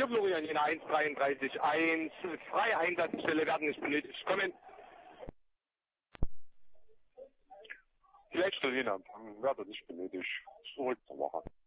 Hier Florian Jena 133.1. Freie Einsatzstelle werden nicht benötigt. Kommen. Die Leitstelle Jena Empfang werde nicht benötigt. Zurück zur Wache.